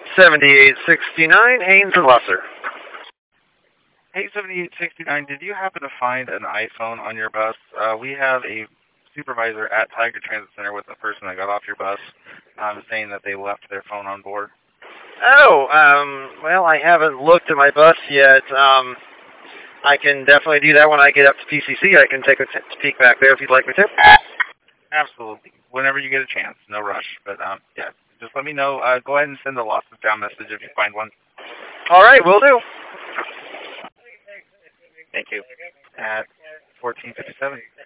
7869, Haynes and Lesser. Hey, 7869, did you happen to find an iPhone on your bus? We have a supervisor at Tiger Transit Center with the person that got off your bus saying that they left their phone on board. Oh, well, I haven't looked at my bus yet. I can definitely do that when I get up to PCC. I can take a peek back there if you'd like me to. Absolutely. Whenever you get a chance. No rush. But, yeah, just let me know. Go ahead and send a lost and found message if you find one. All right, will do. Thank you. At 14:57.